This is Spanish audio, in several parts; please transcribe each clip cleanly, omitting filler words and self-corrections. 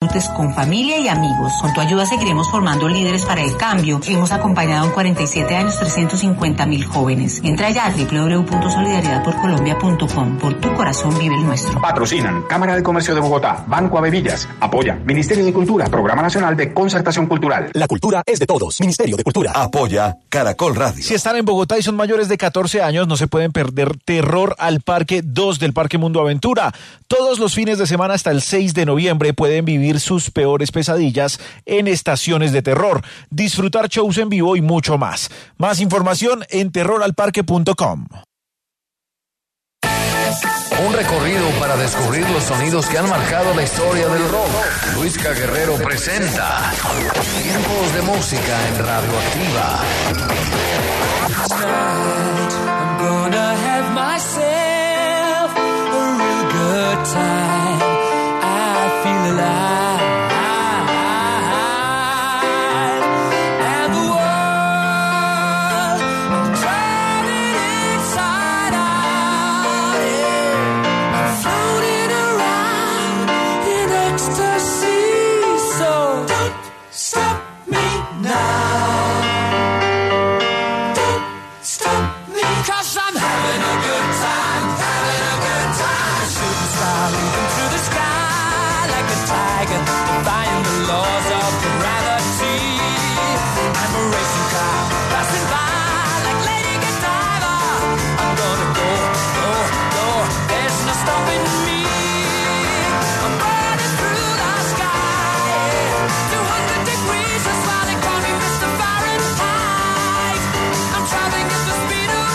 disfrutes con familia y amigos. Con tu ayuda seguiremos formando líderes para el cambio. Hemos acompañado en 47 años 350.000 jóvenes. Entra ya a www.solidaridadporcolombia.com. Por tu corazón vive el nuestro. Patrocinan Cámara de Comercio de Bogotá, Banco Avevillas. Apoya Ministerio de Cultura, Programa Nacional de Concertación Cultural. La cultura es de todos. Ministerio de Cultura. Apoya Caracol Radio. Si están en Bogotá y son mayores de 14 años, no se pueden perder Terror al Parque 2 del Parque Mundo Aventura. Todos los fines de semana hasta el 6 de noviembre pueden vivir sus peores pesadillas en estaciones de terror, disfrutar shows en vivo y mucho más. Más información en terroralparque.com. Un recorrido para descubrir los sonidos que han marcado la historia del rock. Luisca Guerrero presenta Tiempos de Música en Radioactiva. I'm gonna have myself a real good time. I feel alive. And the world, I'm turning inside out. Yeah. I'm floating around in ecstasy. So don't stop me now. Cause I'm having a good time, having a good time. Shooting star leaping through the sky like a tiger, defying the laws of gravity. I'm a racing car, passing by like Lady Godiva. I'm gonna go, go, go, there's no stopping me. I'm burning through the sky, 200 degrees, that's why they call me Mr. Fahrenheit. I'm traveling at the speed of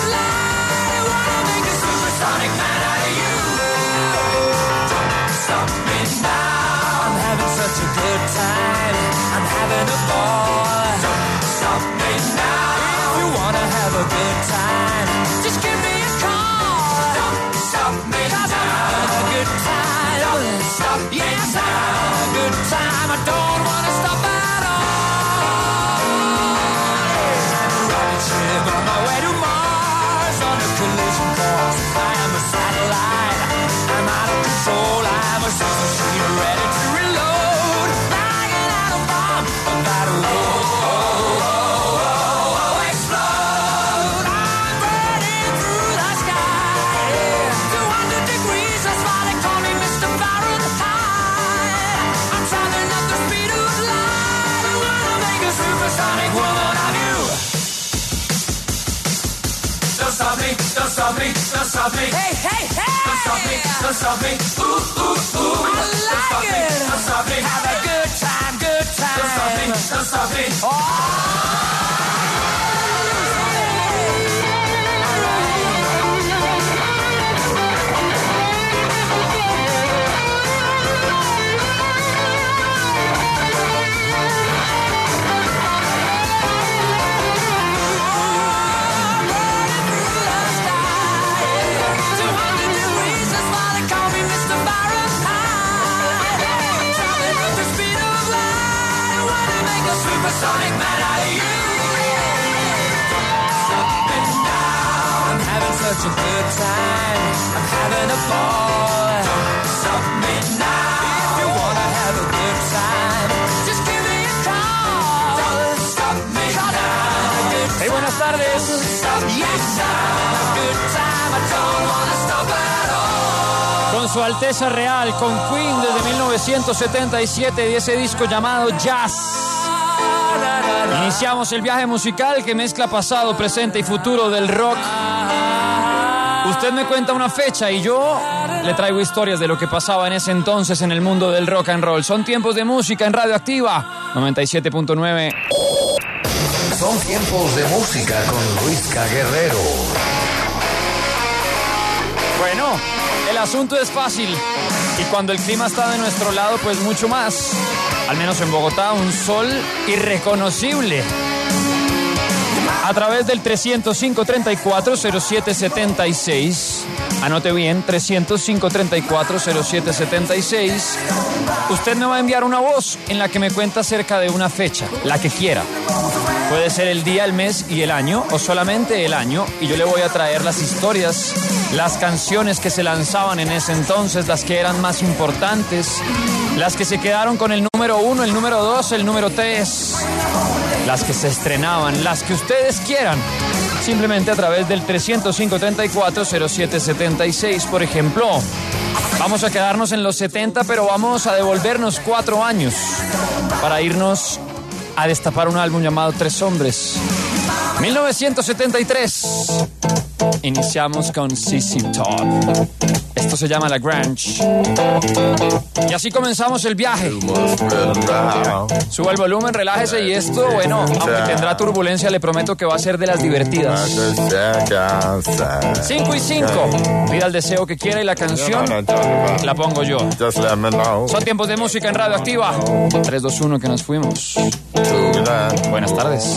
Sonic man out of you. Don't stop me now. I'm having such a good time. I'm having a ball. Don't stop me now. If you wanna have a good time, just give me a call. Don't stop me now. I'm having a good time. Don't stop me now. I'm having a good time. I don't wanna stop at all. I'm a rocket ship on my way to Mars on a collision course. I'm a satellite, I'm out of control, I'm a sex machine ready to reload, like an atom bomb, about to explode. I'm burning through the sky, 200 degrees, that's why they call me Mr. Fahrenheit. I'm traveling at the speed of light, I wanna make a supersonic woman of you. Don't stop me, don't stop me, don't stop me. Hey, hey, hey! Don't stop me, don't stop me. Ooh, ooh, ooh. I like it. Don't stop me. Have a good time, good time. Don't stop me, don't stop me. Oh! Sonic man out of you. Stop me now. I'm having such a good time. I'm having a ball. Don't stop me now. If you wanna have a good time, just give me a call. Don't stop me now. Hey, buenas tardes. Stop me now. A good time. I don't wanna stop at all. Con su Alteza Real, con Queen desde 1977 y ese disco llamado Jazz. Iniciamos el viaje musical que mezcla pasado, presente y futuro del rock. Usted me cuenta una fecha y yo le traigo historias de lo que pasaba en ese entonces en el mundo del rock and roll. Son tiempos de música en Radioactiva 97.9. Son tiempos de música con Luisca Guerrero. Bueno, el asunto es fácil y cuando el clima está de nuestro lado, pues mucho más. Al menos en Bogotá, un sol irreconocible. A través del 305-34-0776, anote bien, 305-34-0776, usted me va a enviar una voz en la que me cuenta acerca de una fecha, la que quiera. Puede ser el día, el mes y el año, o solamente el año, y yo le voy a traer las historias, las canciones que se lanzaban en ese entonces, las que eran más importantes, las que se quedaron con el número 1, el número 2, el número 3, las que se estrenaban, las que ustedes quieran, simplemente a través del 305-34-0776, por ejemplo. Vamos a quedarnos en los 70, pero vamos a devolvernos 4 años para irnos a destapar un álbum llamado Tres Hombres. 1973. Iniciamos con CC Top. Esto se llama La Grange. Y así comenzamos el viaje. Suba el volumen, relájese y esto, bueno, aunque tendrá turbulencia, le prometo que va a ser de las divertidas. 5 y 5. Pida el deseo que quiera y la canción la pongo yo. Son tiempos de música en Radio Activa. 3, 2, 1, que nos fuimos. Buenas tardes.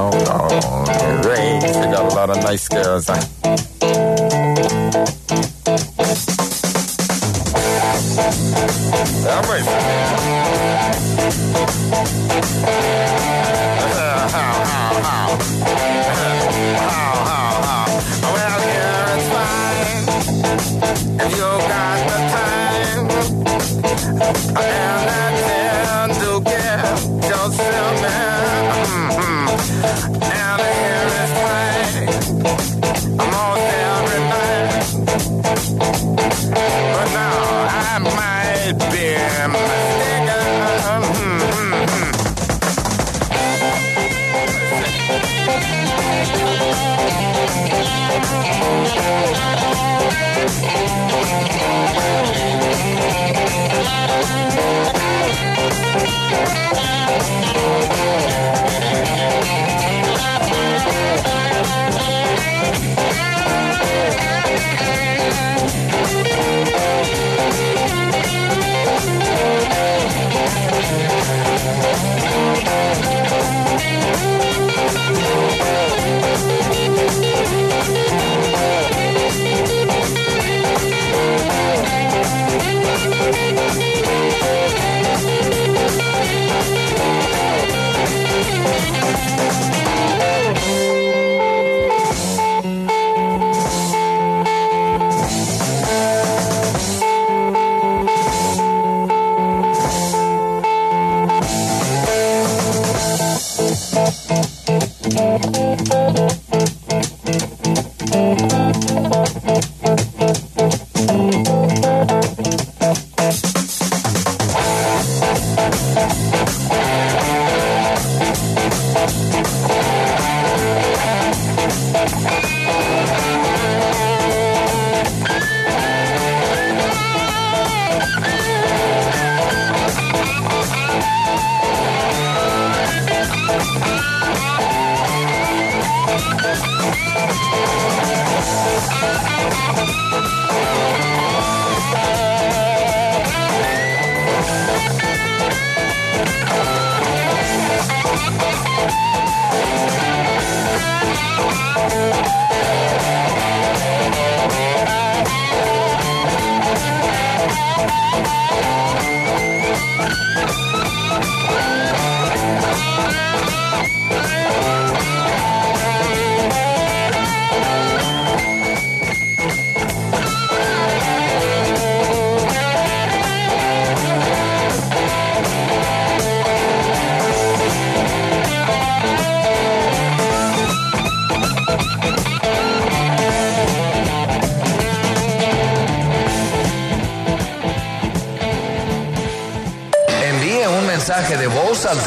Mensaje de voz al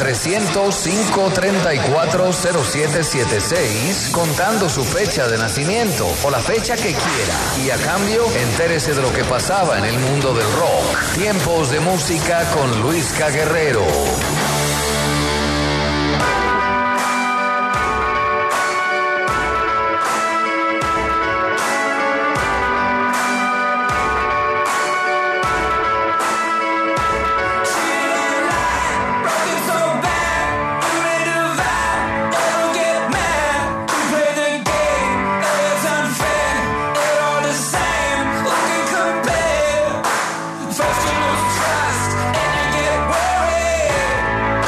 305-340776 contando su fecha de nacimiento o la fecha que quiera. Y a cambio, entérese de lo que pasaba en el mundo del rock. Tiempos de música con Luisca Guerrero. First you lose trust and you get worried.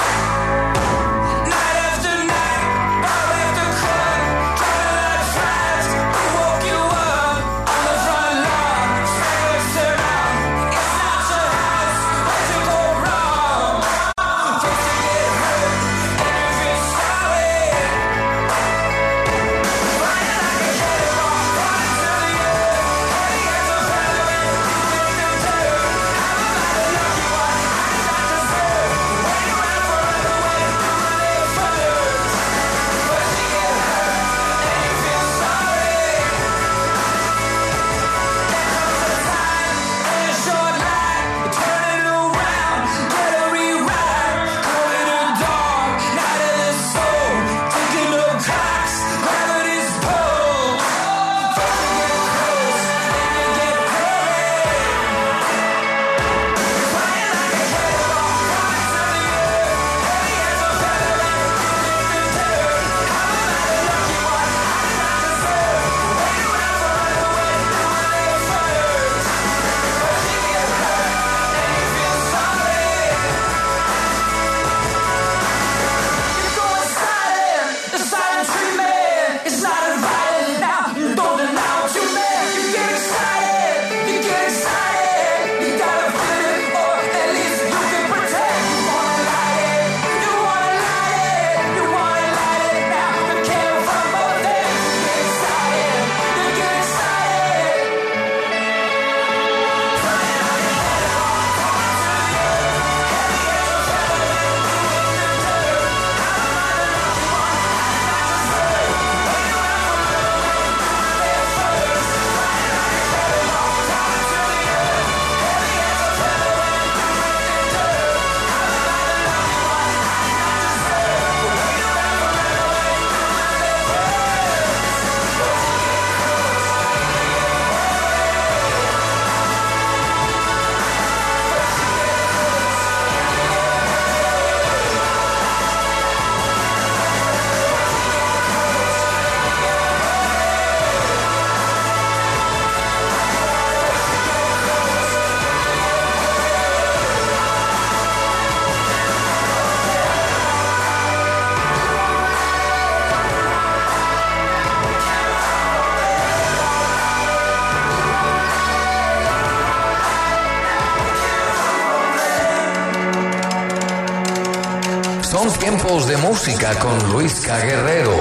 Son tiempos de música con Luisca Guerrero.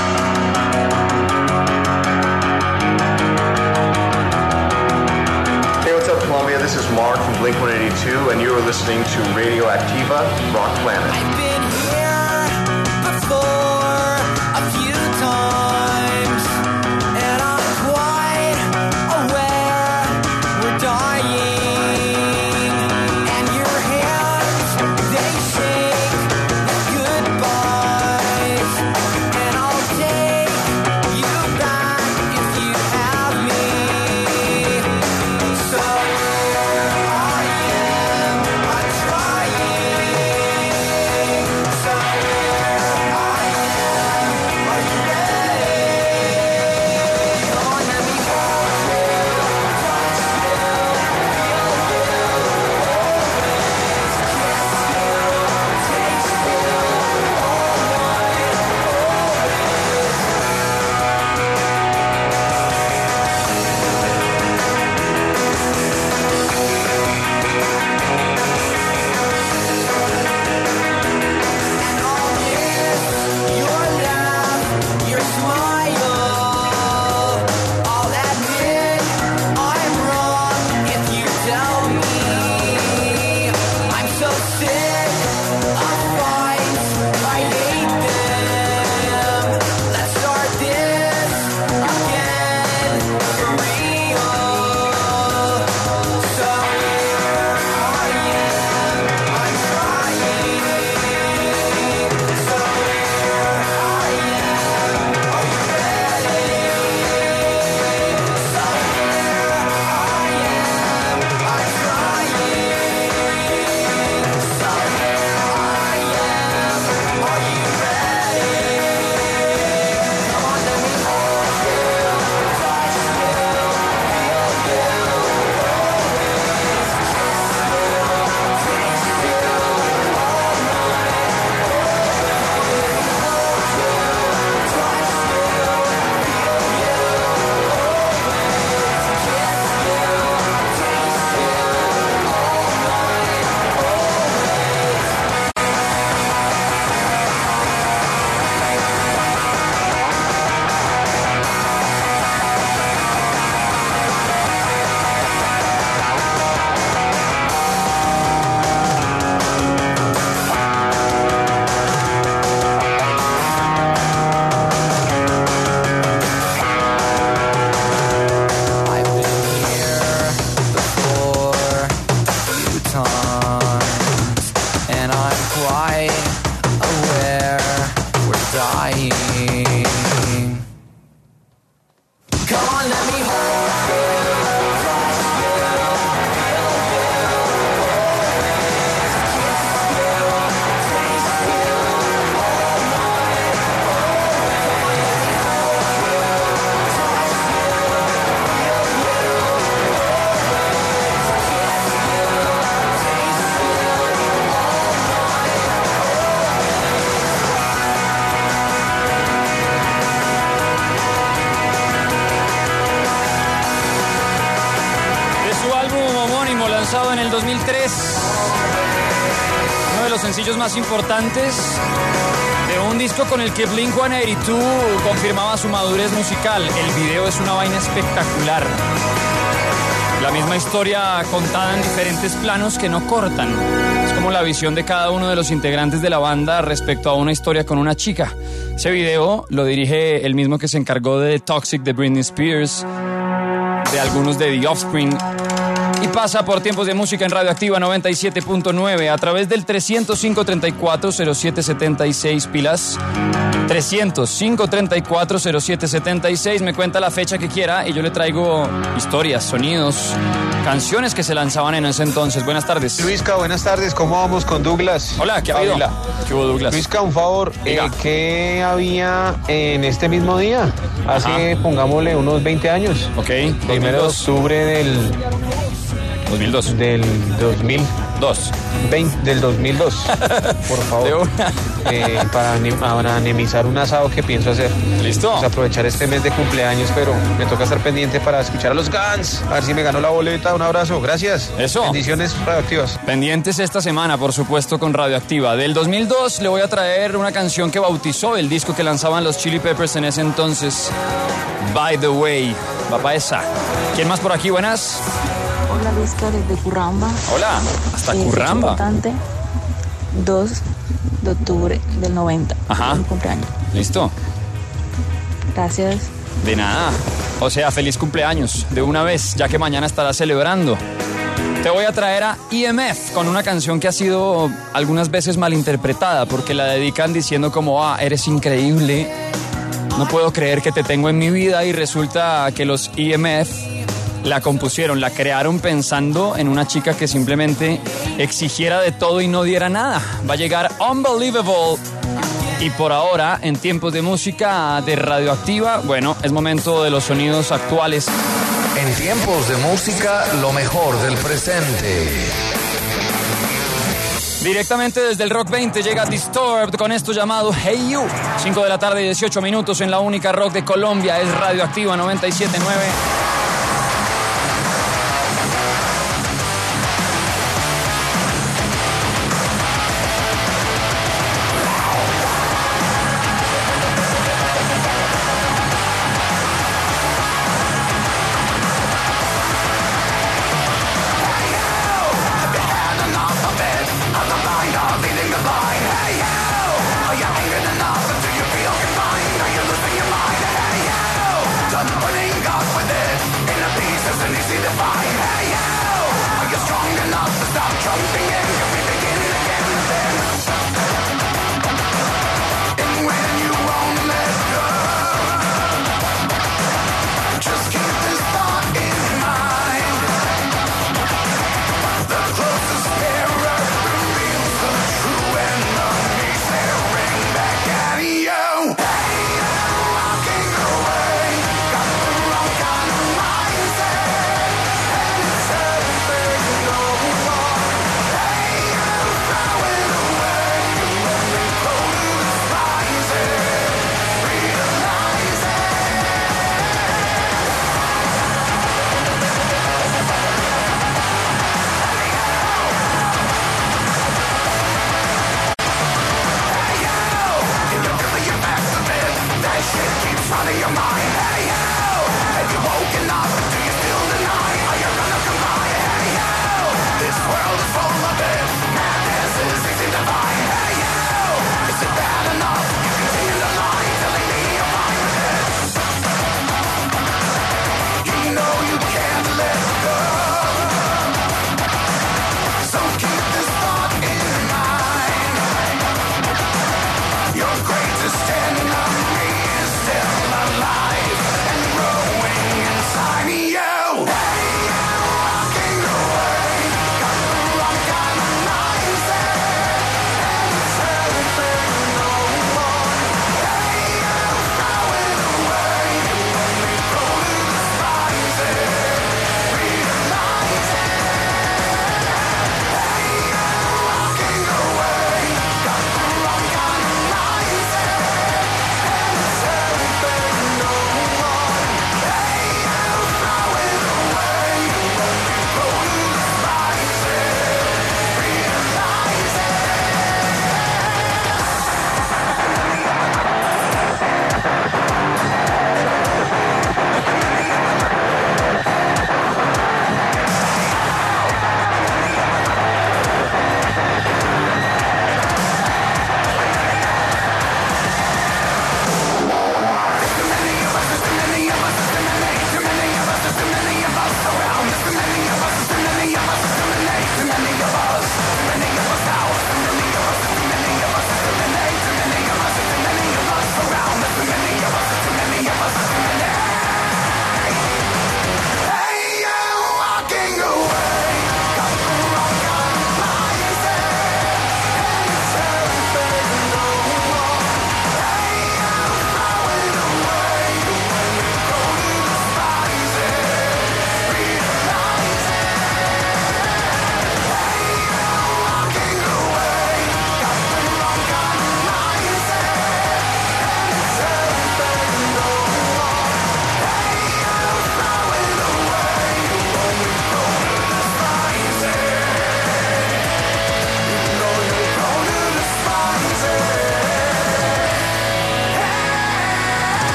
Hey, what's up, Columbia? This is Mark from Blink-182, and you are listening to Radioactiva Rock Planet. I've been here before a few times, and I'm quite aware we're dying. And your hands, they shake goodbyes, and I'll take you back if you have me. So I am trying. So I am. Are you ready? Come on, let me hold you, touch you, feel you, always kiss you, taste you, all night, and I'll miss your laugh, your smile. I'll admit I'm wrong if you tell me. I'm so sick of fights, I hate them. Let's start this again for real. So here I am, I'm trying. So here I am, are you ready? So here I am, I'm trying. So here I am, are you ready? Come on, let me hold you, touch you, feel you, always kiss you, taste you, all night. Hold you, touch you, feel you, always kiss you, taste you, all night. I've been here before a few times, and I'm quite aware we're dying. Come on, let me hold you, touch you, feel you, always kiss you, taste you, all night. Come on, let me hold you, touch you, feel you, always kiss you, taste you, all night. De su álbum homónimo lanzado en el 2003, uno de los sencillos más importantes de un disco con el que Blink-182 confirmaba su madurez musical. El video es una vaina espectacular. La misma historia contada en diferentes planos que no cortan. Es como la visión de cada uno de los integrantes de la banda respecto a una historia con una chica. Ese video lo dirige el mismo que se encargó de Toxic de Britney Spears, de algunos de The Offspring, y pasa por Tiempos de Música en Radioactiva 97.9 a través del 300-534-0776 pilas. 300-534-0776. Me cuenta la fecha que quiera y yo le traigo historias, sonidos, canciones que se lanzaban en ese entonces. Buenas tardes. Luisca, buenas tardes. ¿Cómo vamos con Douglas? Hola, ¿qué ha habido? ¿Qué hubo, Douglas? Luisca, un favor. ¿Qué había en este mismo día? Hace, pongámosle, unos 20 años. Ok. 1 de octubre del 2002. Del 2000. 2. Del 2002, por favor. Para anemizar un asado que pienso hacer. ¿Listo? Vamos a aprovechar este mes de cumpleaños, pero me toca estar pendiente para escuchar a los Guns. A ver si me ganó la boleta. Un abrazo, gracias. Eso. Bendiciones radioactivas. Pendientes esta semana, por supuesto, con Radioactiva. Del 2002 le voy a traer una canción que bautizó el disco que lanzaban los Chili Peppers en ese entonces. By the Way. Va para esa. ¿Quién más por aquí? Buenas. Hola, Luisca, desde Curramba. Hola, hasta Curramba. Importante, 2 de octubre del 90. Ajá. Mi cumpleaños. Listo. Gracias. De nada. O sea, feliz cumpleaños de una vez, ya que mañana estarás celebrando. Te voy a traer a EMF con una canción que ha sido algunas veces malinterpretada porque la dedican diciendo como, eres increíble, no puedo creer que te tengo en mi vida, y resulta que los EMF la compusieron, la crearon pensando en una chica que simplemente exigiera de todo y no diera nada. Va a llegar Unbelievable. Y por ahora, en tiempos de música de Radioactiva, bueno, es momento de los sonidos actuales. En tiempos de música, lo mejor del presente. Directamente desde el Rock 20 llega Disturbed con esto llamado Hey You. 5 de la tarde y 18 minutos en la única rock de Colombia. Es Radioactiva 97.9.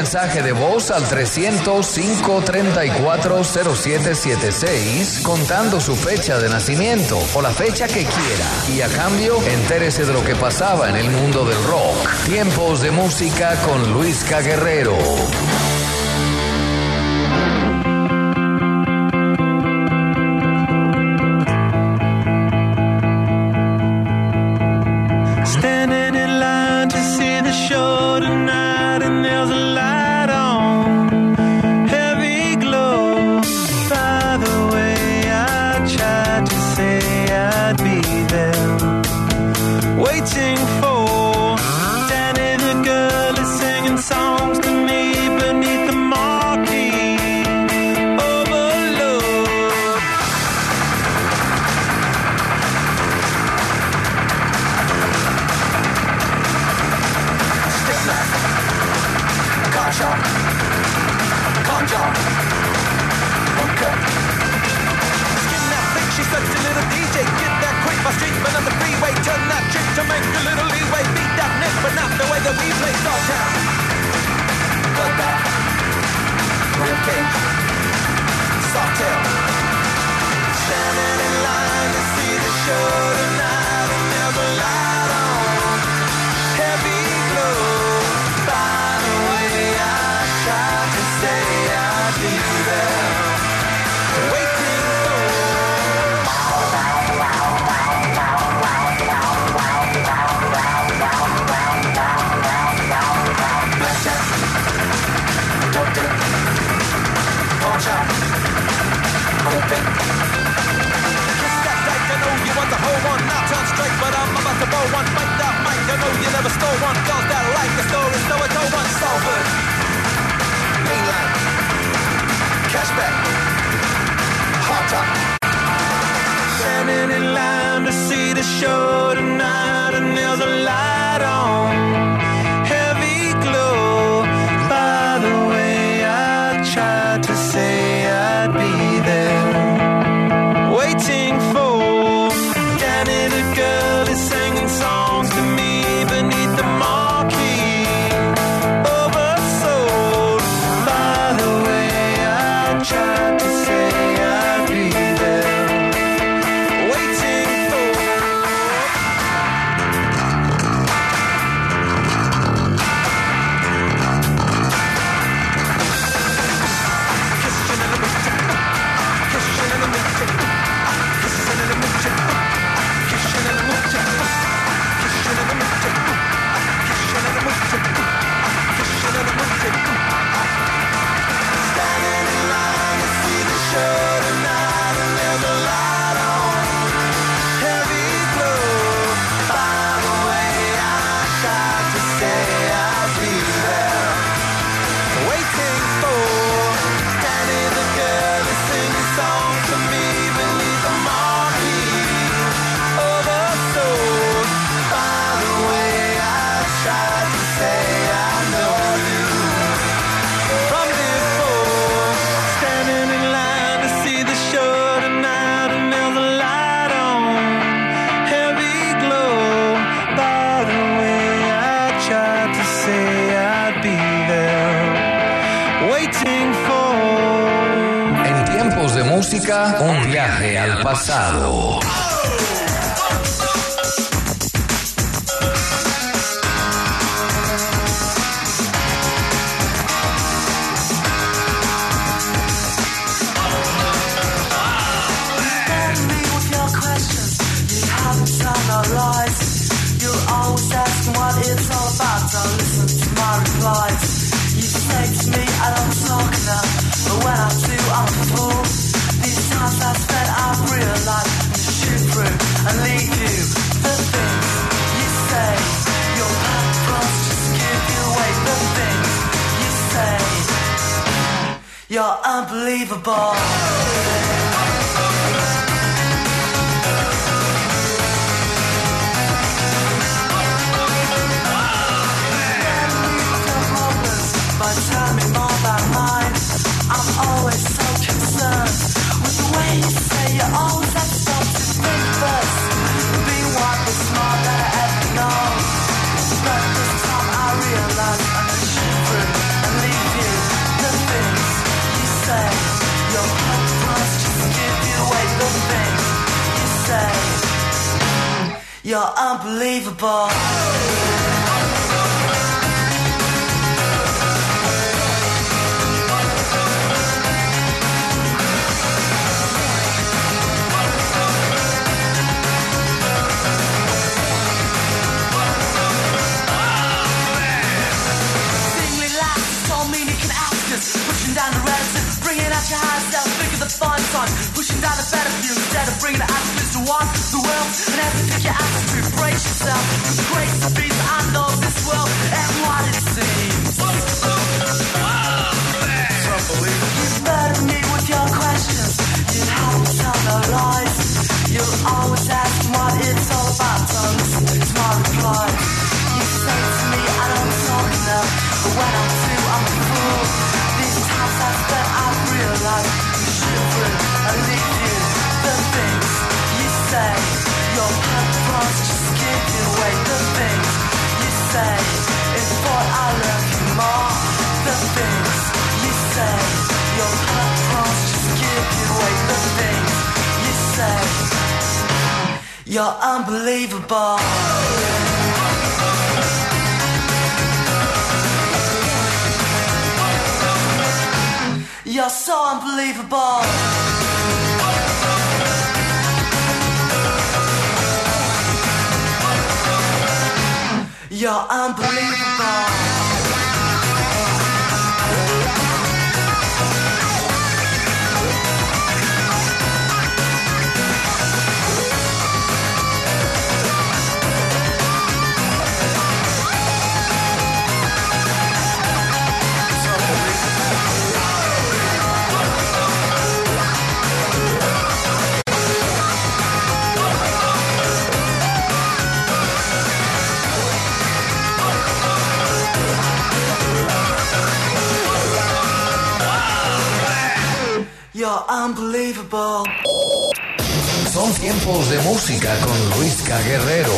mensaje de voz al 300-534-0776 contando su fecha de nacimiento o la fecha que quiera. Y a cambio, entérese de lo que pasaba en el mundo del rock. Tiempos de música con Luisca Guerrero. Un viaje al pasado. You're unbelievable. But tell me more about mine. I'm always so concerned with the way you say you always have to stop to think first. Be one the smart that I ever known. But this time I realize I'm gonna shoot through and leave You're unbelievable. Pushing down the relatives, bringing out your high self, bigger the fun time. Pushing down the better view instead of bringing the attitudes to one the world. And have to pick your attitude, brace yourself. It's great to be the I know this world and what it seems. You burden me with your questions. You have to tell no lies. You always ask what it's all about. So listen to my reply. You say to me I don't talk enough, but when I'm too, I'm a fool. I've realized you shivering, I leave you. The things you say, your purpose just give you away. The things you say, it's what I love you more. The things you say, your purpose just give you away. The things you say, you're unbelievable. You're so unbelievable. You're unbelievable. You're unbelievable. Son tiempos de música con Luisca Guerrero.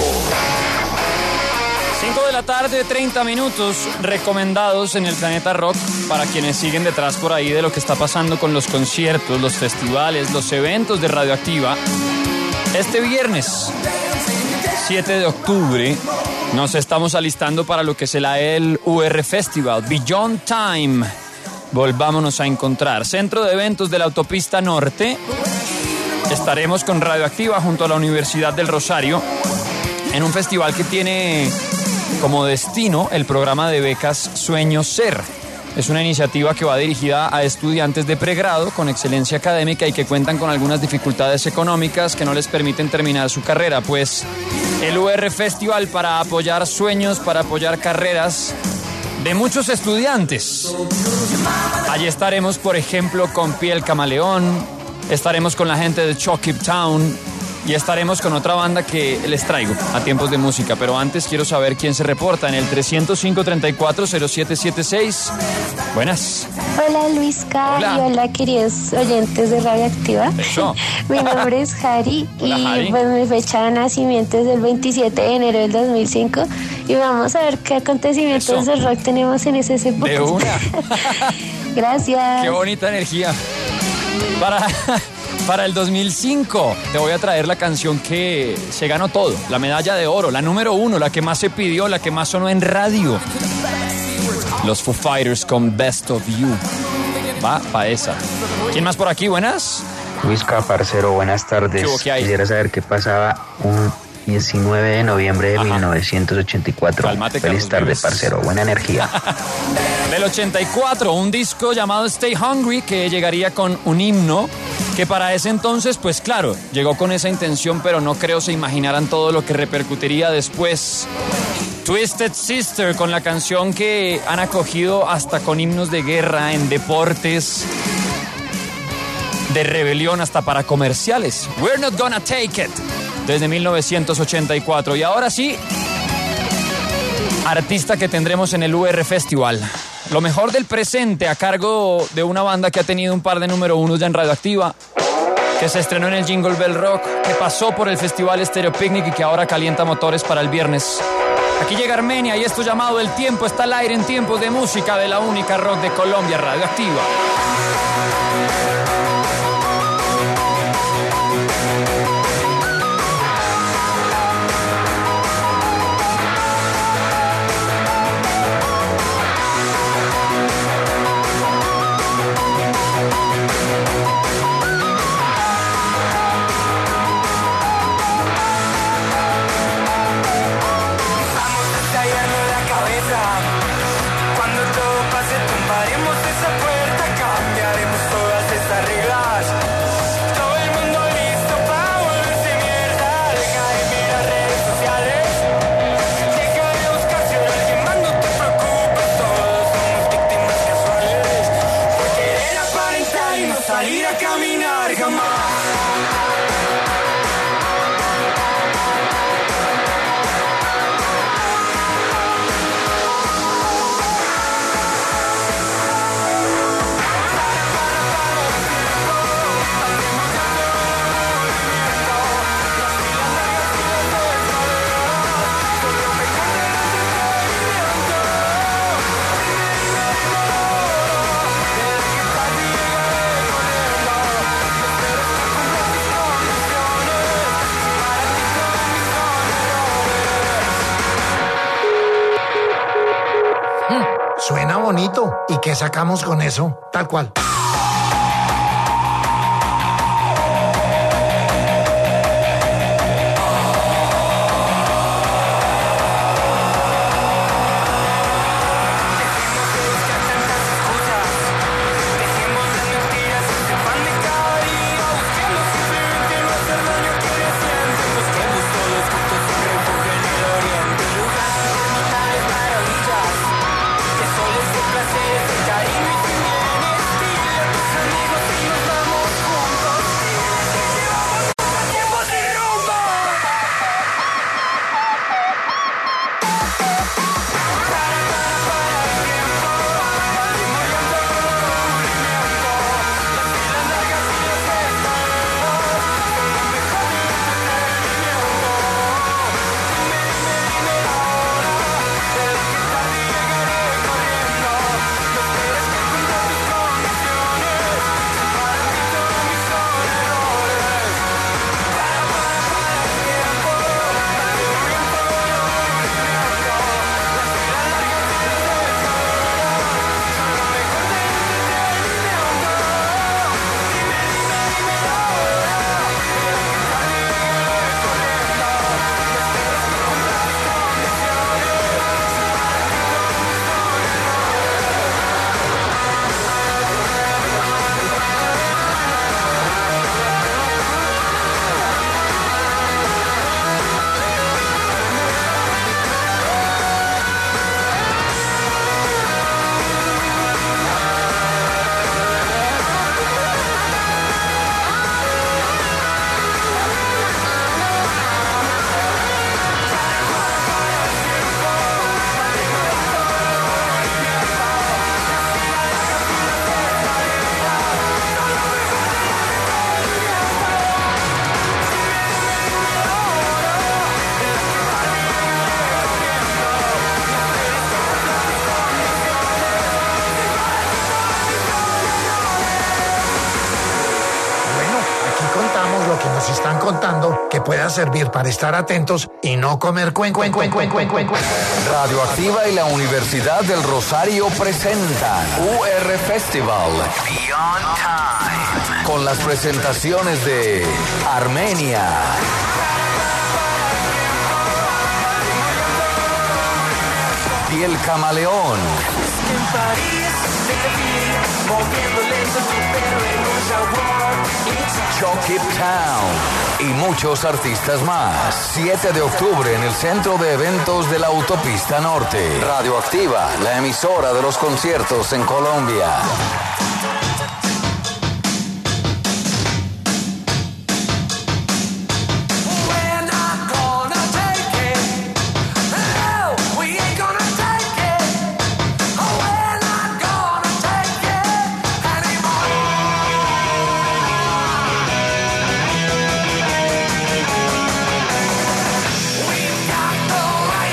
5 de la tarde, 30 minutos recomendados en el Planeta Rock para quienes siguen detrás por ahí de lo que está pasando con los conciertos, los festivales, los eventos de Radioactiva. Este viernes, 7 de octubre, nos estamos alistando para lo que será el UR Festival, Beyond Time. Volvámonos a encontrar. Centro de eventos de la Autopista Norte. Estaremos con Radioactiva junto a la Universidad del Rosario en un festival que tiene como destino el programa de becas Sueño Ser. Es una iniciativa que va dirigida a estudiantes de pregrado con excelencia académica y que cuentan con algunas dificultades económicas que no les permiten terminar su carrera. Pues el UR Festival para apoyar sueños, para apoyar carreras de muchos estudiantes. Allí estaremos, por ejemplo, con Piel Camaleón, estaremos con la gente de Chucky Town y estaremos con otra banda que les traigo a tiempos de música. Pero antes quiero saber quién se reporta en el 305-340776. Buenas. Hola Luisca. Hola. Y hola queridos oyentes de Radioactiva. Eso. Mi nombre es Harry. Hola, y Harry. pues mi fecha de nacimiento es el 27 de enero del 2005 y vamos a ver qué acontecimientos Eso. de rock tenemos en esa época. De una. Gracias. Qué bonita energía. Para el 2005 te voy a traer la canción que se ganó todo, la medalla de oro, la número 1, la que más se pidió, la que más sonó en radio. Los Foo Fighters con Best of You. Va pa' esa. ¿Quién más por aquí? Buenas. Luisca, parcero, buenas tardes. ¿Qué hay? Quisiera saber qué pasaba un 19 de noviembre de 1984. Cálmate, Feliz Carlos tarde, Vives. parcero. Buena energía. Del 84, un disco llamado Stay Hungry que llegaría con un himno que para ese entonces, pues claro, llegó con esa intención, pero no creo se imaginaran todo lo que repercutiría después. Twisted Sister con la canción que han acogido hasta con himnos de guerra en deportes, de rebelión hasta para comerciales. We're Not Gonna Take It, desde 1984. Y ahora sí, artista que tendremos en el UR Festival. Lo mejor del presente a cargo de una banda que ha tenido un par de número unos ya en Radioactiva, que se estrenó en el Jingle Bell Rock, que pasó por el Festival Stereo Picnic y que ahora calienta motores para el viernes. Aquí llega Armenia y esto llamado El Tiempo está al aire en tiempos de música de la única rock de Colombia, Radioactiva. bonito. ¿Y qué sacamos con eso? Tal cual. Están contando que pueda servir para estar atentos y no comer Radioactiva y la Universidad del Rosario presentan UR Festival Beyond Time, con las presentaciones de Armenia, Piel Camaleón, Chucky Town y muchos artistas más. 7 de octubre en el Centro de Eventos de la Autopista Norte. Radioactiva, la emisora de los conciertos en Colombia.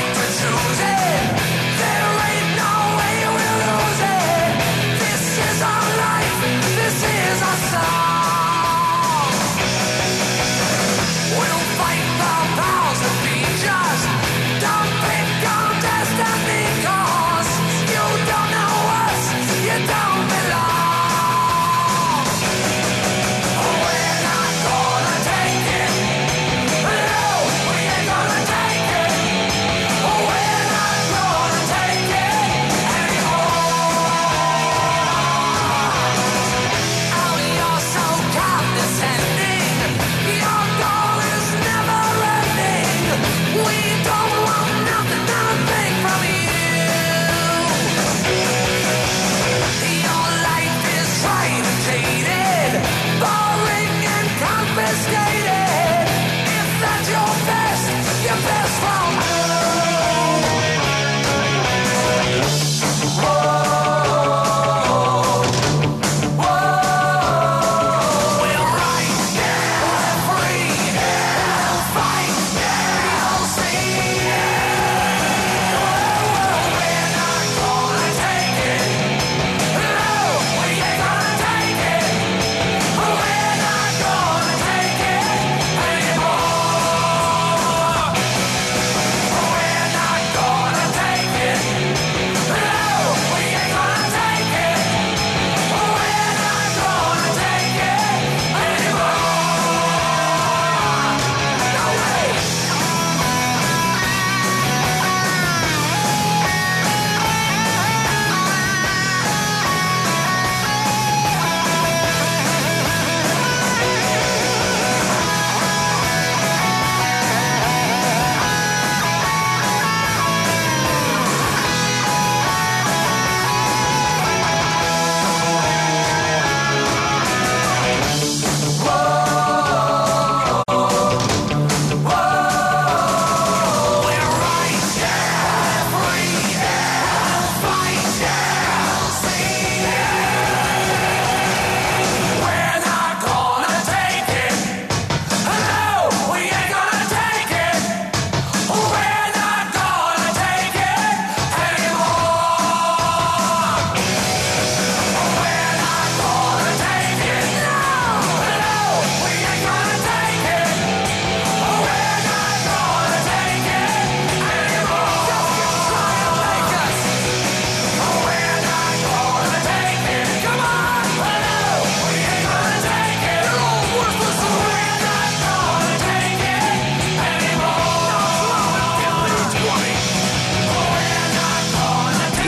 This is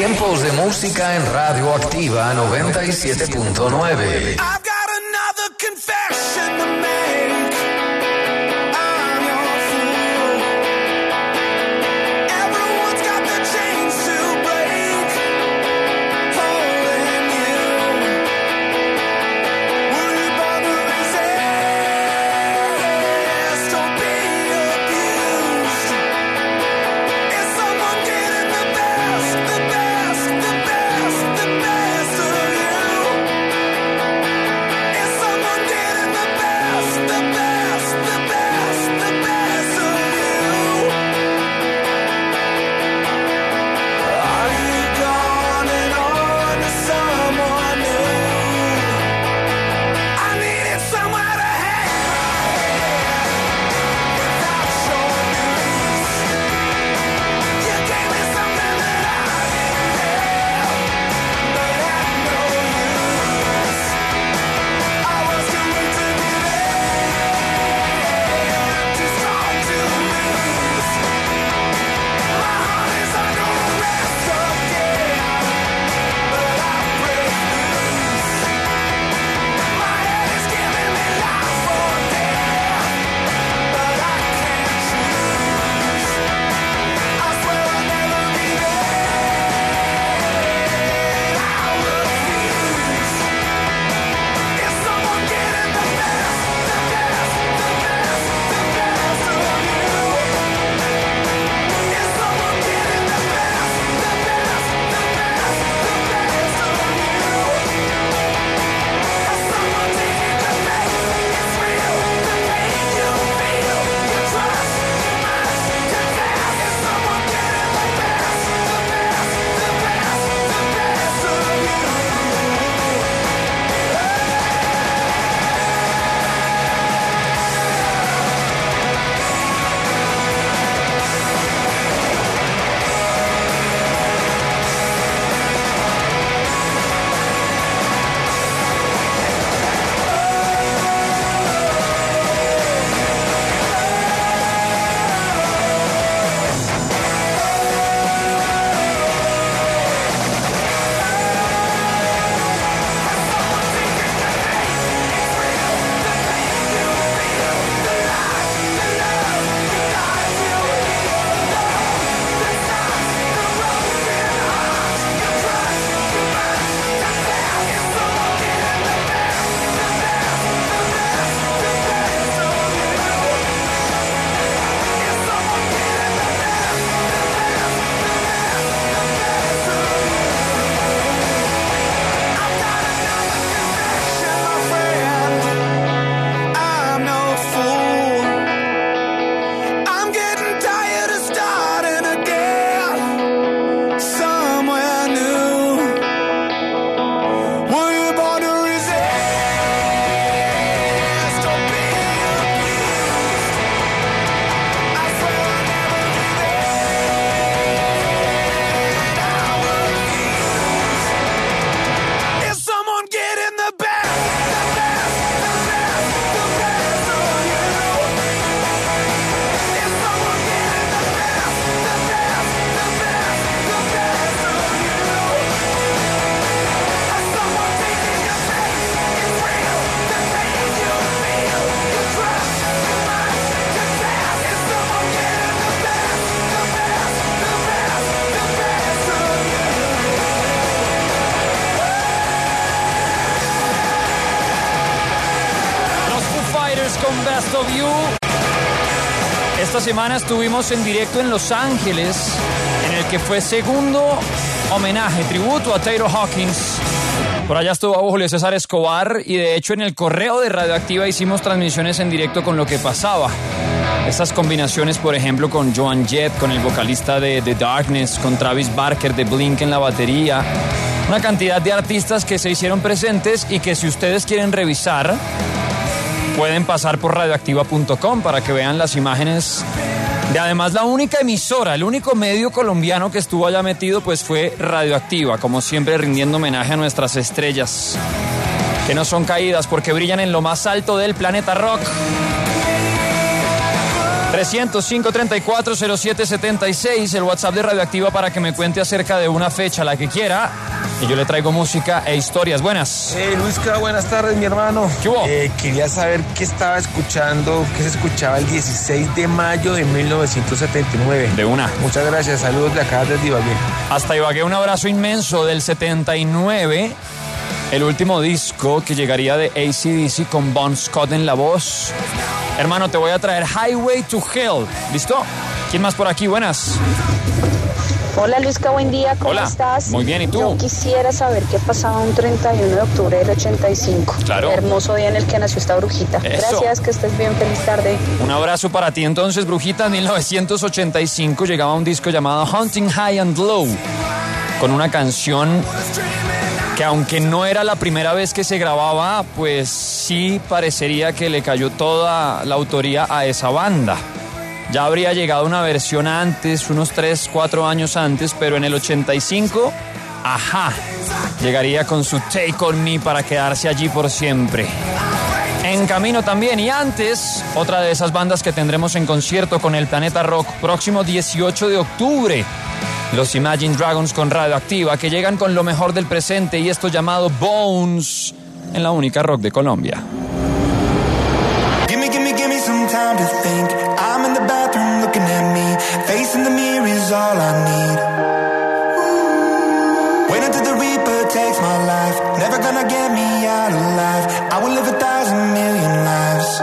Tiempos de música en Radio Activa 97.9. con Best of You. Esta semana estuvimos en directo en Los Ángeles, en el que fue segundo homenaje, tributo a Taylor Hawkins. Por allá estuvo Julio César Escobar y de hecho en el correo de Radioactiva hicimos transmisiones en directo con lo que pasaba. Esas combinaciones, por ejemplo, con Joan Jett, con el vocalista de The Darkness, con Travis Barker de Blink en la batería. Una cantidad de artistas que se hicieron presentes y que si ustedes quieren revisar, pueden pasar por radioactiva.com para que vean las imágenes de además la única emisora, el único medio colombiano que estuvo allá metido pues fue Radioactiva, como siempre rindiendo homenaje a nuestras estrellas, que no son caídas porque brillan en lo más alto del planeta rock. 305-340776, el WhatsApp de Radioactiva para que me cuente acerca de una fecha, la que quiera, y yo le traigo música e historias. Buenas. Luisca, buenas tardes, mi hermano. ¿Qué hubo? Quería saber qué estaba escuchando, qué se escuchaba el 16 de mayo de 1979. De una. Muchas gracias, saludos de acá desde Ibagué. Hasta Ibagué, un abrazo inmenso del 79. El último disco que llegaría de AC/DC con Bon Scott en la voz. Hermano, te voy a traer Highway to Hell. ¿Listo? ¿Quién más por aquí? Buenas. Hola Luisca, buen día, ¿cómo estás? Muy bien, ¿y tú? Yo quisiera saber qué pasaba un 31 de octubre del 85. Claro. Hermoso día en el que nació esta brujita. Eso. Gracias, que estés bien, feliz tarde. Un abrazo para ti. Entonces, brujita, en 1985 llegaba un disco llamado Hunting High and Low, con una canción que, aunque no era la primera vez que se grababa, pues sí parecería que le cayó toda la autoría a esa banda. Ya habría llegado una versión antes, unos 3-4 años antes, pero en el 85, ajá, llegaría con su Take On Me para quedarse allí por siempre. En camino también, y antes, otra de esas bandas que tendremos en concierto con el Planeta Rock próximo 18 de octubre. Los Imagine Dragons con Radioactiva, que llegan con lo mejor del presente y esto llamado Bones en la única rock de Colombia. Give me some time to think. I'm in the bathroom looking at me. Facing the mirror is all I need. Wait until the Reaper takes my life. Never gonna get me out alive. I will live 1,000 million lives.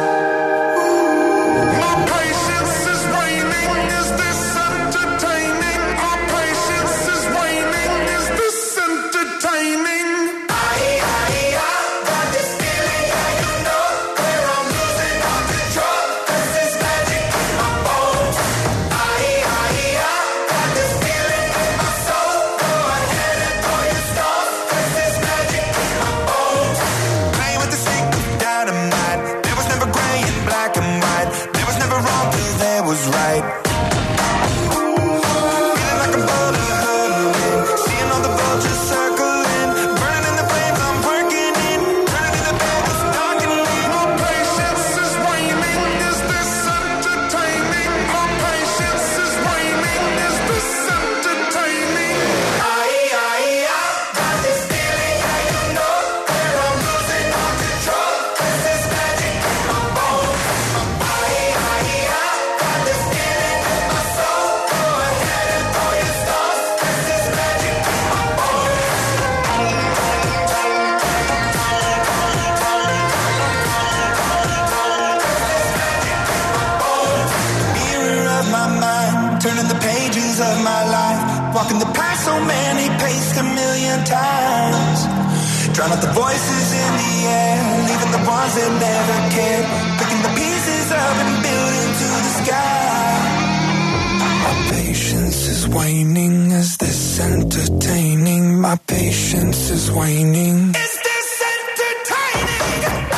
Walking the path so many paced 1,000,000 times. Drown out the voices in the air, leaving the ones that never cared. Picking the pieces up and building to the sky. My patience is waning. Is this entertaining? My patience is waning. Is this entertaining?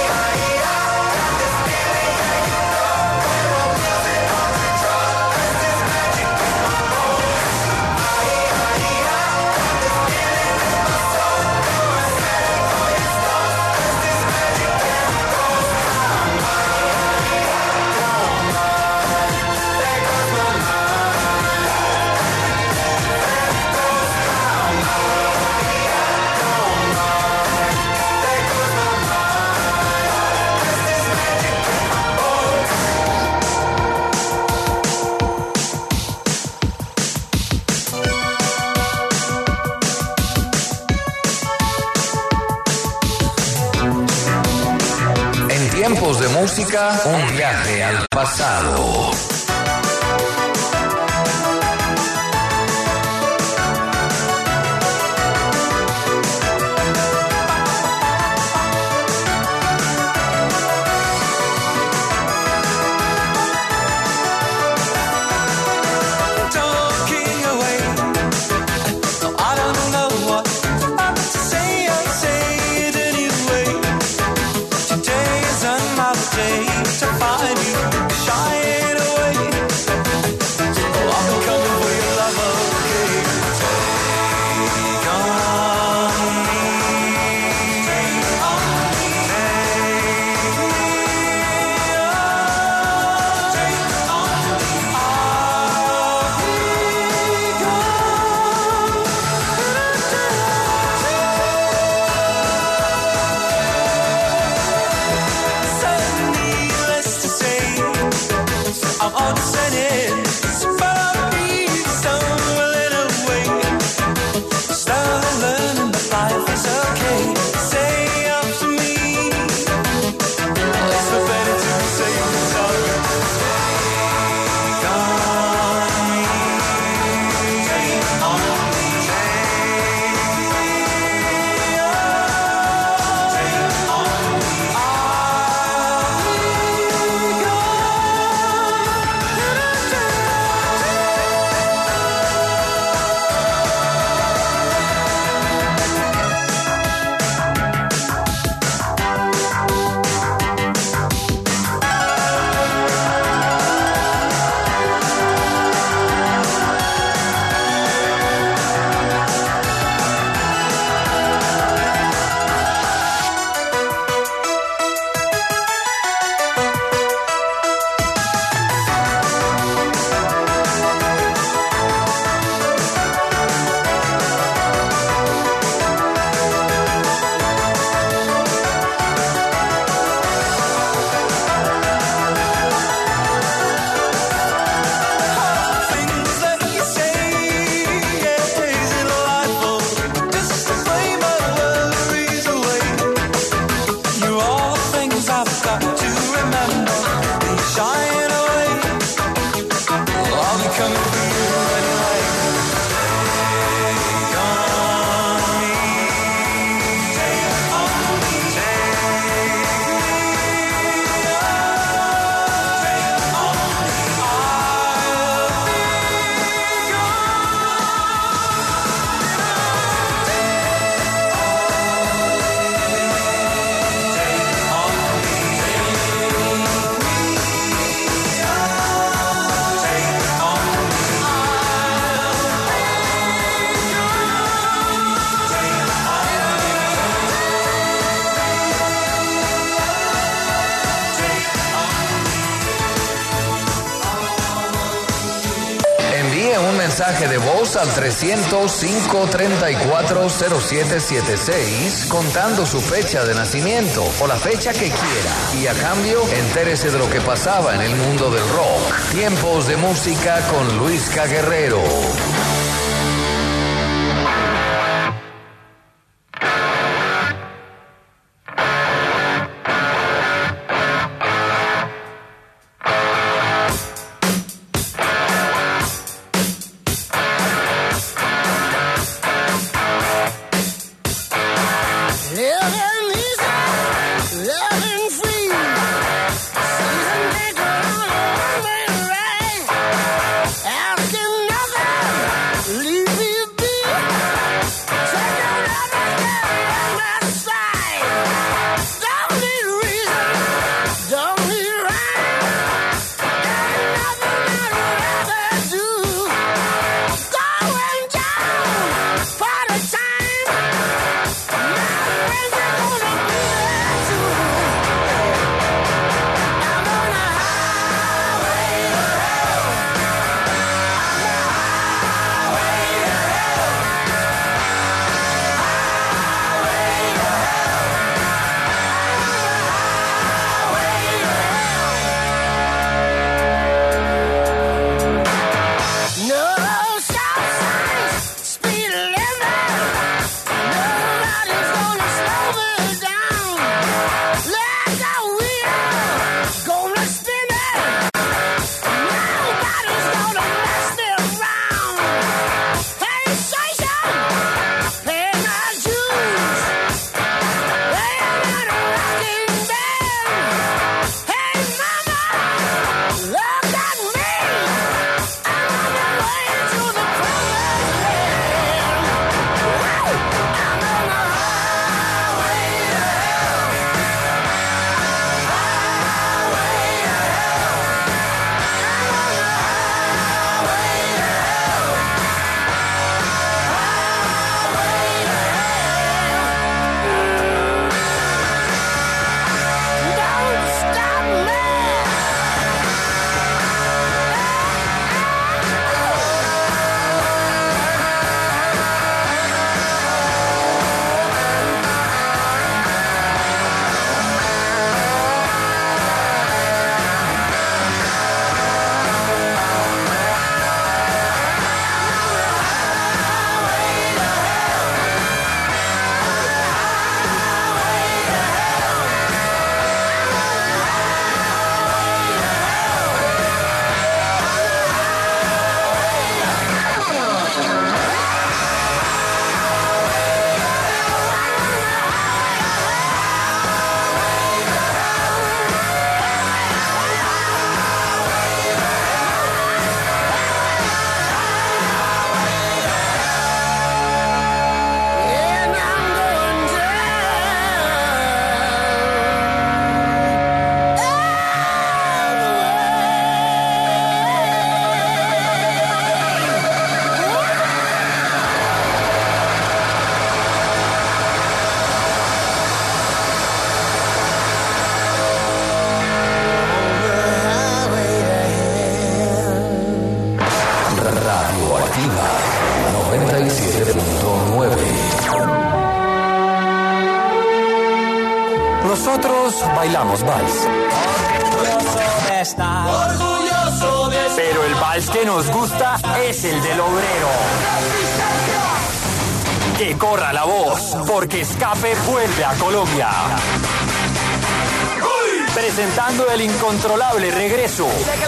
Tiempos de música, un viaje al pasado. Envíe un mensaje de voz al 300-534-0776 contando su fecha de nacimiento o la fecha que quiera. Y a cambio, entérese de lo que pasaba en el mundo del rock. Tiempos de música con Luisca Guerrero. Nosotros bailamos vals. Orgulloso de estar. Pero el vals que nos gusta es el del obrero. Que corra la voz, porque Escape vuelve a Colombia. Presentando el incontrolable regreso.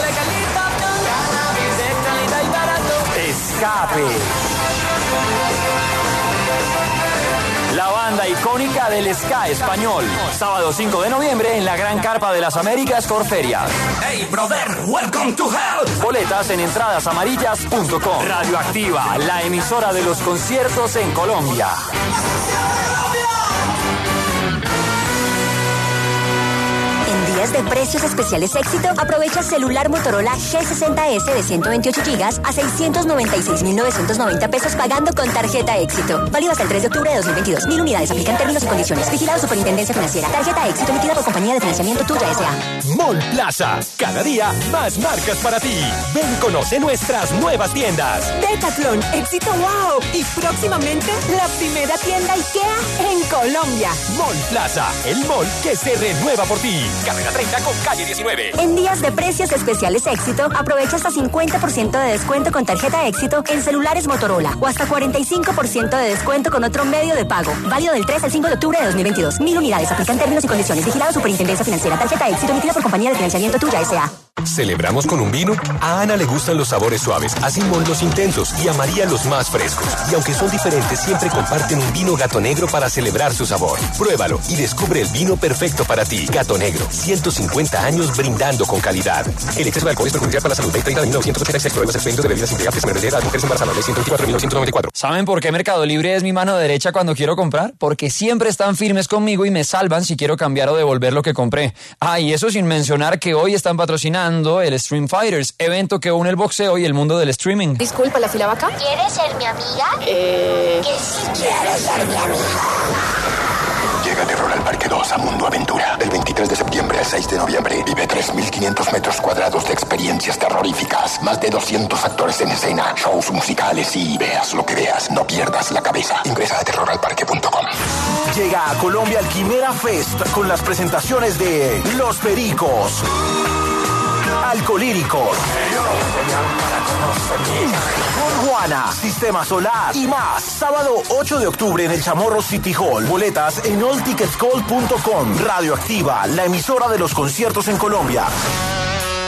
Escape. La banda icónica del ska español. Sábado 5 de noviembre en la Gran Carpa de las Américas Corferia. Hey, brother, welcome to hell. Boletas en entradasamarillas.com. Radioactiva, la emisora de los conciertos en Colombia. En días de precios especiales Éxito, aprovecha celular Motorola G60S de 128 GB a 696.990 pesos pagando con tarjeta Éxito. Válido hasta el 3 de octubre de 2022. 1000 unidades. Aplican términos y condiciones. Vigilado Superintendencia Financiera. Tarjeta Éxito emitida por Compañía de Financiamiento Tuya S.A. Mall Plaza. Cada día más marcas para ti. Ven y conoce nuestras nuevas tiendas. Decathlon, éxito wow. Y próximamente la primera tienda IKEA en Colombia. Mall Plaza, el mall que se renueva por ti. Carrera 30 con calle 19. En días de precios especiales Éxito, aprovecha hasta 50% de descuento con tarjeta Éxito en celulares Motorola o hasta 45% de descuento con otro medio de pago. Válido del 3 al 5 de octubre de 2022. 1000 unidades. Aplican términos y condiciones. Vigilado Superintendencia Financiera. Tarjeta Éxito emitida por Compañía de Financiamiento Tuya S.A. ¿Celebramos con un vino? A Ana le gustan los sabores suaves, a Simón los intensos y a María los más frescos. Y aunque son diferentes, siempre comparten un vino Gato Negro para celebrar su sabor. Pruébalo y descubre el vino perfecto para ti. Gato Negro, 150 años brindando con calidad. El exceso de alcohol es perjudicial para la salud. Ley 30 de 1986. Problemas expendios de bebidas embriagantes menores de edad, mujeres embarazadas. Ley 124.994. ¿Saben por qué Mercado Libre es mi mano derecha cuando quiero comprar? Porque siempre están firmes conmigo y me salvan si quiero cambiar o devolver lo que compré. Ah, y eso sin mencionar que hoy están patrocinando el Stream Fighters, evento que une el boxeo y el mundo del streaming. Disculpa, ¿la fila va acá? ¿Quieres ser mi amiga? Que sí quieres ser mi amiga. Llega Terror al Parque 2 a Mundo Aventura. Del 23 de septiembre al 6 de noviembre. Vive 3.500 metros cuadrados de experiencias terroríficas. Más de 200 actores en escena. Shows musicales y veas lo que veas. No pierdas la cabeza. Ingresa a terroralparque.com. Llega a Colombia el Quimera Fest con las presentaciones de Los Pericos, Alcolíricos, Juana, Sistema Solar y más. Sábado 8 de octubre en el Chamorro City Hall. Boletas en allticketsgold.com. Radioactiva, la emisora de los conciertos en Colombia.